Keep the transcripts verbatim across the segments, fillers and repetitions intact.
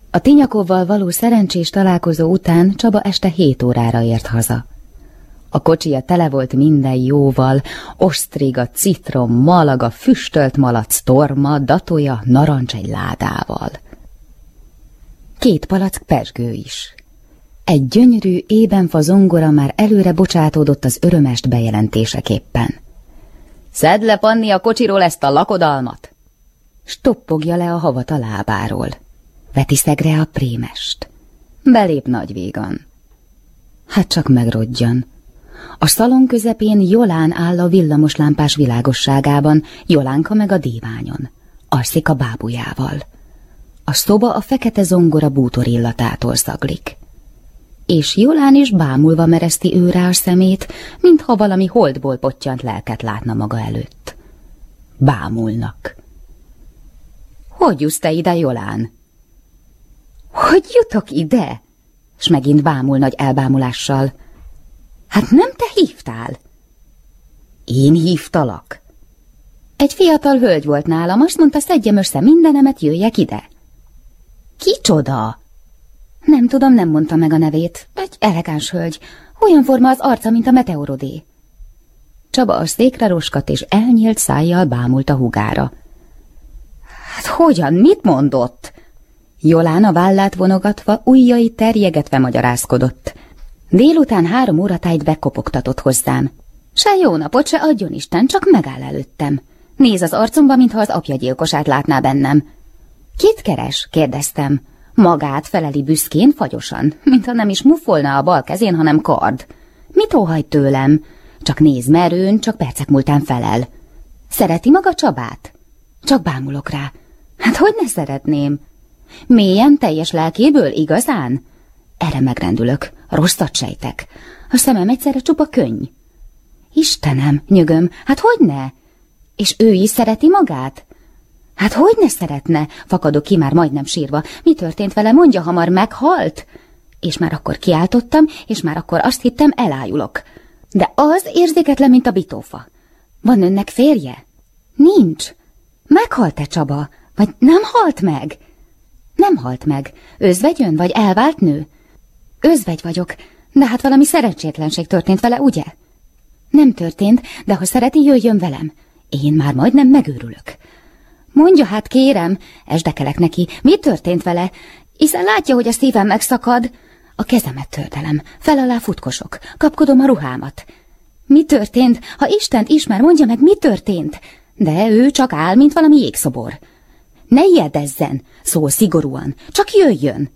A Tinyakovval való szerencsés találkozó után Csaba este hét órára ért haza. A kocsija tele volt minden jóval, osztriga, citrom, malaga, füstölt malac, torma, datója, narancs egy ládával. Két palack pezsgő is. Egy gyönyörű, ébenfa zongora már előre bocsátódott az örömest bejelentéseképpen. Szedd le, Panni, a kocsiról ezt a lakodalmat! Stoppogja le a havat a lábáról. Veti szegre a prémest. Belép nagyvígan. Hát csak megrodjan. A szalon közepén Jolán áll a villamoslámpás világosságában, Jolánka meg a díványon. Alszik a bábujával. A szoba a fekete zongora bútor illatától szaglik. És Jolán is bámulva mereszti őrá a szemét, mintha valami holdból pottyant lelket látna maga előtt. Bámulnak. Hogy jussz te ide, Jolán? Hogy jutok ide? S megint bámul nagy elbámulással. Hát nem te hívtál? Én hívtalak? Egy fiatal hölgy volt nálam, azt mondta, szedjem össze mindenemet, jöjjek ide. Kicsoda? Nem tudom, nem mondta meg a nevét. Egy elegáns hölgy. Olyan forma az arca, mint a meteorodé. Csaba a székre roskat, és elnyílt szájjal bámult a húgára. Hát hogyan, mit mondott? Jolán a vállát vonogatva, ujjai terjegetve magyarázkodott. Délután három óratájt bekopogtatott hozzám. Se jó napot, se adjon Isten, csak megáll előttem. Néz az arcomba, mintha az apja gyilkosát látná bennem. Kit keres? Kérdeztem. Magát feleli büszkén, fagyosan, mintha nem is muffolna a bal kezén, hanem kard. Mit óhajt tőlem? Csak néz merőn, csak percek múltán felel. Szereti maga Csabát? Csak bámulok rá. Hát hogy ne szeretném? Mélyen, teljes lelkéből, igazán? Erre megrendülök, rosszat sejtek. A szemem egyszerre csupa könny. Istenem, nyögöm, hát hogyne? És ő is szereti magát? Hát hogy ne szeretne? Fakadok ki már majdnem sírva. Mi történt vele? Mondja hamar, meghalt? És már akkor kiáltottam, és már akkor azt hittem, elájulok. De az érzéketlen, mint a bitófa. Van önnek férje? Nincs. Meghalt-e Csaba? Vagy nem halt meg? Nem halt meg. Özvegyön, vagy elvált nő? Özvegy vagyok, de hát valami szerencsétlenség történt vele, ugye? Nem történt, de ha szereti, jöjjön velem. Én már majdnem megőrülök. Mondja hát, kérem, esdekelek neki, mi történt vele? Hiszen látja, hogy a szívem megszakad. A kezemet tördelem, fel alá futkosok, kapkodom a ruhámat. Mi történt? Ha Istent ismer, mondja meg, mi történt? De ő csak áll, mint valami jégszobor. Ne ijedezzen, szól szigorúan, csak jöjjön.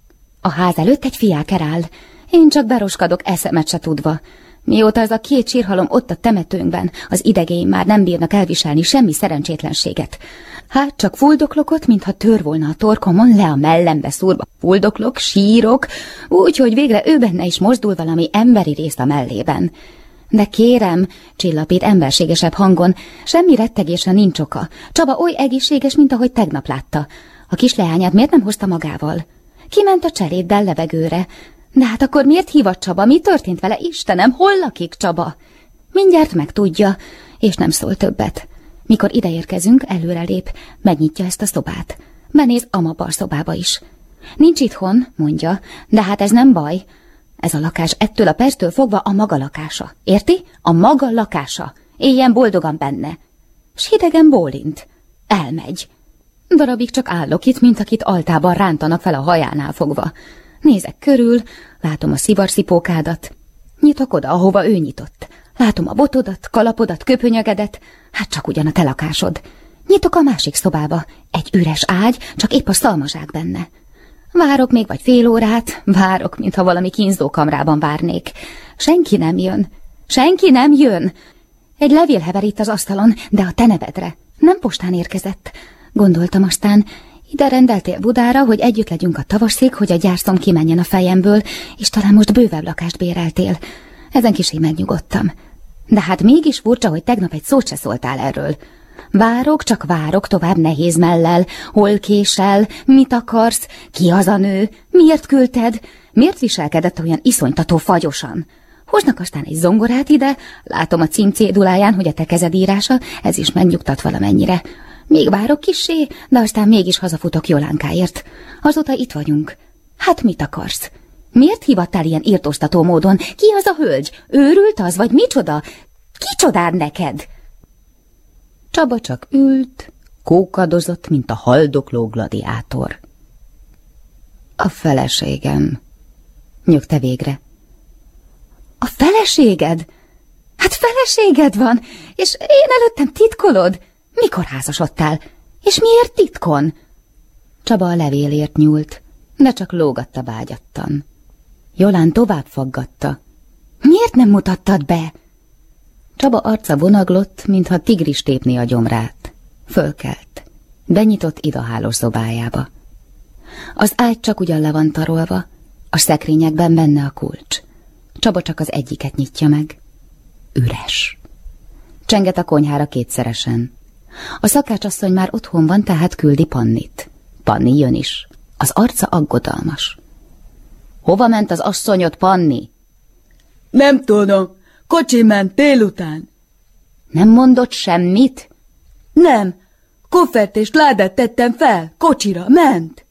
A ház előtt egy fiáker áll. Én csak beroskadok, eszemet se tudva. Mióta ez a két sírhalom ott a temetőnkben, az idegeim már nem bírnak elviselni semmi szerencsétlenséget. Hát csak fuldoklok ott, mintha tör volna a torkomon, le a mellembe szúrva. Fuldoklok, sírok, úgy, hogy végre ő benne is mozdul valami emberi rész a mellében. De kérem, csillapít emberségesebb hangon, semmi rettegésre nincs oka. Csaba oly egészséges, mint ahogy tegnap látta. A kisleányát miért nem hozta magával? Kiment a cseléddel levegőre. De hát akkor miért hívat Csaba? Mi történt vele? Istenem, hol lakik Csaba? Mindjárt megtudja, és nem szól többet. Mikor ideérkezünk, előrelép, megnyitja ezt a szobát. Benéz a mabar szobába is. Nincs itthon, mondja, de hát ez nem baj. Ez a lakás ettől a perctől fogva a maga lakása. Érti? A maga lakása. Éljen boldogan benne. S hidegen bólint. Elmegy. Darabig csak állok itt, mint akit altában rántanak fel a hajánál fogva. Nézek körül, látom a szivarszipókádat. Nyitok oda, ahova ő nyitott. Látom a botodat, kalapodat, köpönyegedet. Hát csak ugyan a te lakásod. Nyitok a másik szobába. Egy üres ágy, csak épp a szalmazsák benne. Várok még vagy fél órát, várok, mintha valami kínzókamrában várnék. Senki nem jön. Senki nem jön. Egy levél hever itt az asztalon, de a te nevedre. Nem postán érkezett. Gondoltam aztán, ide rendeltél Budára, hogy együtt legyünk a tavasszig, hogy a gyászom kimenjen a fejemből, és talán most bővebb lakást béreltél. Ezen kicsit megnyugodtam. De hát mégis furcsa, hogy tegnap egy szót se szóltál erről. Várok, csak várok tovább nehéz mellel. Hol késel? Mit akarsz? Ki az a nő? Miért küldted? Miért viselkedett olyan iszonytató fagyosan? Hoznak aztán egy zongorát ide, látom a címcéduláján, hogy a te kezed írása, ez is megnyugtat valamennyire. Még várok kissé, de aztán mégis hazafutok Jolánkáért. Azóta itt vagyunk. Hát mit akarsz? Miért hívattál ilyen irtóztató módon? Ki az a hölgy? Őrült az, vagy micsoda? Kicsodád neked? Csaba csak ült, kókadozott, mint a haldokló gladiátor. A feleségem, nyögte végre. A feleséged? Hát feleséged van, és én előttem titkolod? Mikor házasodtál? És miért titkon? Csaba a levélért nyúlt, de csak lógatta vágyattan. Jolán tovább faggatta. Miért nem mutattad be? Csaba arca vonaglott, mintha tigris tépné a gyomrát. Fölkelt. Benyitott idahálós szobájába. Az ágy csak ugyan le van tarolva, a szekrényekben benne a kulcs. Csaba csak az egyiket nyitja meg. Üres. Csenget a konyhára kétszeresen. A szakácsasszony már otthon van, tehát küldi Pannit. Panni jön is. Az arca aggodalmas. Hova ment az asszonyod, Panni? Nem tudom. Kocsi ment délután. Nem mondott semmit? Nem. Koffert és ládát tettem fel. Kocsira ment.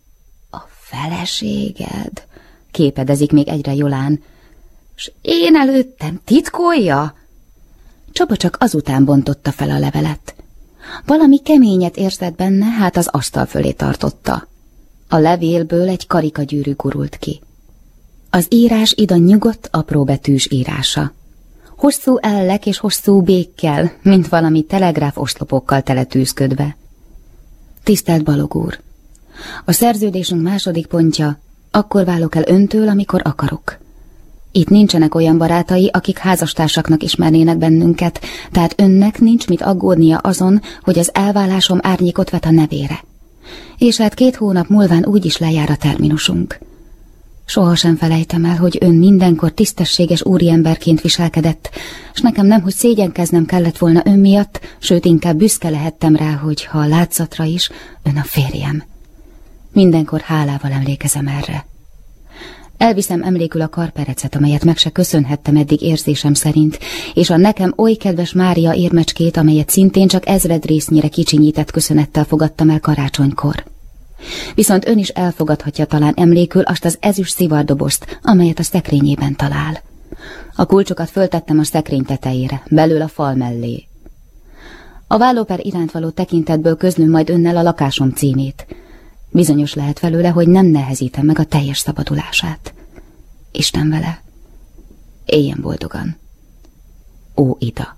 A feleséged? Képedezik még egyre Jolán. S én előttem titkolja? Csaba csak azután bontotta fel a levelet. Valami keményet érzett benne, hát az asztal fölé tartotta. A levélből egy karikagyűrű gurult ki. Az írás Ida nyugodt, apróbetűs írása. Hosszú ellek és hosszú békkel, mint valami telegráf oszlopokkal teletűzködve. Tisztelt Balog úr! A szerződésünk második pontja, akkor válok el öntől, amikor akarok. Itt nincsenek olyan barátai, akik házastársaknak ismernének bennünket, tehát önnek nincs mit aggódnia azon, hogy az elválásom árnyékot vet a nevére. És hát két hónap múlván úgyis lejár a terminusunk. Sohasem felejtem el, hogy ön mindenkor tisztességes úriemberként viselkedett, s nekem nemhogy szégyenkeznem kellett volna ön miatt, sőt inkább büszke lehettem rá, hogy ha a látszatra is, ön a férjem. Mindenkor hálával emlékezem erre. Elviszem emlékül a karperecet, amelyet meg se köszönhettem eddig érzésem szerint, és a nekem oly kedves Mária érmecskét, amelyet szintén csak ezredrésznyire kicsinyített köszönettel fogadtam el karácsonykor. Viszont ön is elfogadhatja talán emlékül azt az ezüst szivardobozt, amelyet a szekrényében talál. A kulcsokat föltettem a szekrény tetejére, belül a fal mellé. A vállóper iránt való tekintetből közlöm majd önnel a lakásom címét. Bizonyos lehet felőle, hogy nem nehezítem meg a teljes szabadulását. Isten vele. Éljen boldogan. Ó, Ida.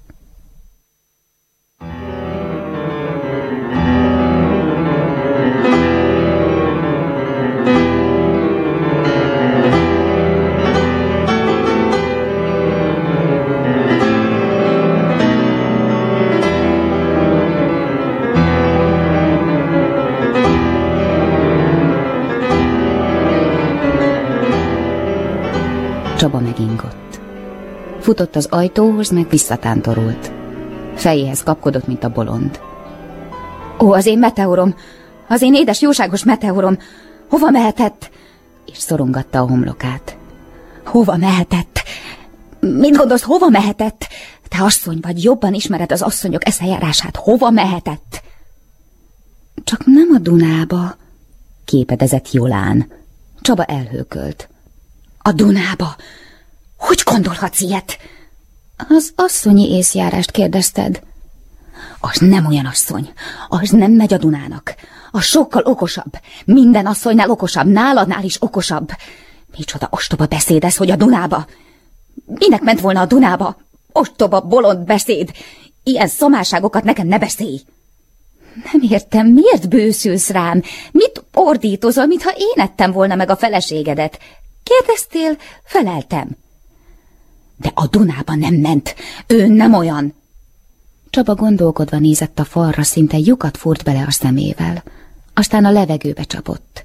Csaba megingott. Futott az ajtóhoz, meg visszatántorult. Fejéhez kapkodott, mint a bolond. Ó, az én meteorom! Az én édes, jóságos meteorom! Hova mehetett? És szorongatta a homlokát. Hova mehetett? Mit gondolsz, hova mehetett? Te asszony vagy, jobban ismered az asszonyok eszejárását. Hova mehetett? Csak nem a Dunába, képedezett Jolán. Csaba elhőkölt. A Dunába? Hogy gondolhatsz ilyet? Az asszonyi észjárást kérdezted. Az nem olyan asszony. Az nem megy a Dunának. Az sokkal okosabb. Minden asszonynál okosabb. Náladnál is okosabb. Micsoda ostoba beszéd ez, hogy a Dunába? Minek ment volna a Dunába? Ostoba, bolond beszéd. Ilyen szomárságokat nekem ne beszélj. Nem értem, miért bőszülsz rám? Mit ordítozol, mintha én ettem volna meg a feleségedet? Kérdeztél, feleltem. De a Dunába nem ment. Ő nem olyan. Csaba gondolkodva nézett a falra, szinte lyukat fúrt bele a szemével. Aztán a levegőbe csapott.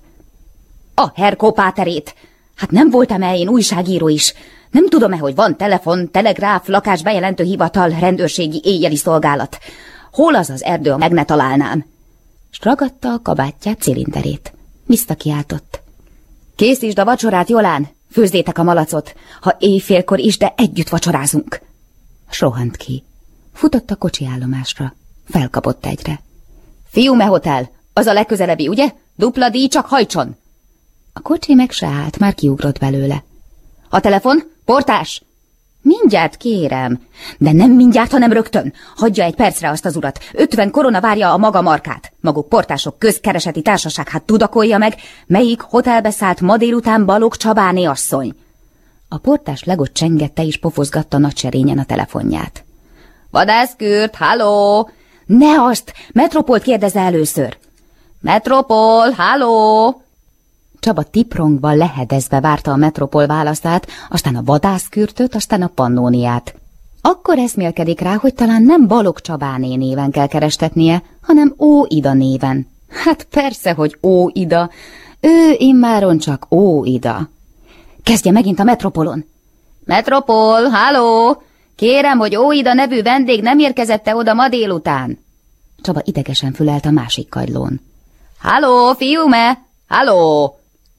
A Herkó páterét! Hát nem voltam-e én újságíró is? Nem tudom-e, hogy van telefon, telegráf, lakásbejelentő hivatal, rendőrségi éjjeli szolgálat? Hol az az erdő, ha meg ne találnám? S ragadta a kabátját cilinderét. Visszakiáltott. Készítsd a vacsorát, Jolán! Főzzétek a malacot, ha éjfélkor is, de együtt vacsorázunk. S rohant ki. Futott a kocsiállomásra. Felkapott egyre. Fiume Hotel, az a legközelebbi, ugye? Dupla díj, csak hajtson! A kocsi meg se állt, már kiugrott belőle. A telefon? Portás! Mindjárt kérem, de nem mindjárt, hanem rögtön. Hagyja egy percre azt az urat. Ötven korona várja a maga markát. Maguk portások, közkereseti társaság, hát tudakolja meg, melyik hotelbe szállt ma délután Balogh Csabáné asszony. A portás legot csengette és pofozgatta nagyserényen a telefonját. Vadászkürt, halló! Ne azt! Metropolt kérdezze először. Metropol, halló! Csaba tiprongva, lehedezve várta a Metropol válaszát, aztán a vadászkürtöt, aztán a Pannóniát. Akkor eszmélkedik rá, hogy talán nem Balogh Csabáné néven kell kerestetnie, hanem Ó Ida néven. Hát persze, hogy Ó Ida. Ő immáron csak Ó Ida. Kezdje megint a Metropolon. Metropol, halló! Kérem, hogy Ó Ida nevű vendég nem érkezette oda ma délután. Csaba idegesen fülelt a másik kagylón. Halló, fiume! Halló!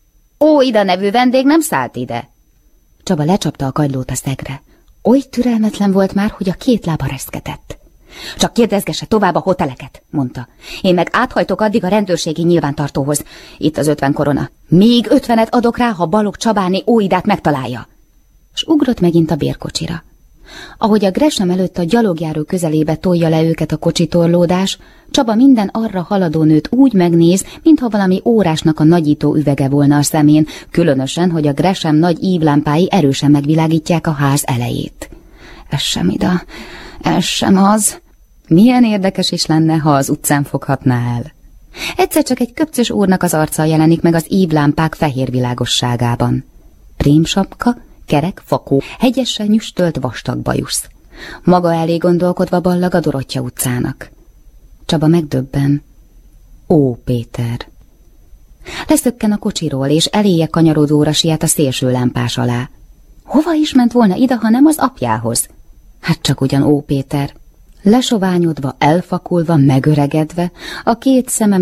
Ó Ida nevű vendég nem szállt ide. Csaba lecsapta a kagylót a szegre. Oly türelmetlen volt már, hogy a két lába reszketett. Csak kérdezgesse tovább a hoteleket, mondta. Én meg áthajtok addig a rendőrségi nyilvántartóhoz. Itt az ötven korona. Még ötvenet adok rá, ha Balogh Csabáné Ó Idát megtalálja. S ugrott megint a bérkocsira. Ahogy a Gresham előtt a gyalogjáró közelébe tolja le őket a kocsitorlódás, Csaba minden arra haladó nőt úgy megnéz, mintha valami órásnak a nagyító üvege volna a szemén, különösen, hogy a Gresham nagy ívlámpái erősen megvilágítják a ház elejét. Ez sem ida, ez sem az. Milyen érdekes is lenne, ha az utcán foghatná el. Egyszer csak egy köpcös úrnak az arca jelenik meg az ívlámpák fehér világosságában. Prémsapka, kerek, fakó, hegyesen nyüstölt vastag bajusz. Maga elé gondolkodva ballag a Dorottya utcának. Csaba megdöbben. Ó, Péter! Leszökken a kocsiról, és eléje kanyarodóra siet a szélső lámpás alá. Hova is ment volna ide, ha nem az apjához? Hát csak ugyan Ó, Péter. Lesoványodva, elfakulva, megöregedve, a két szeme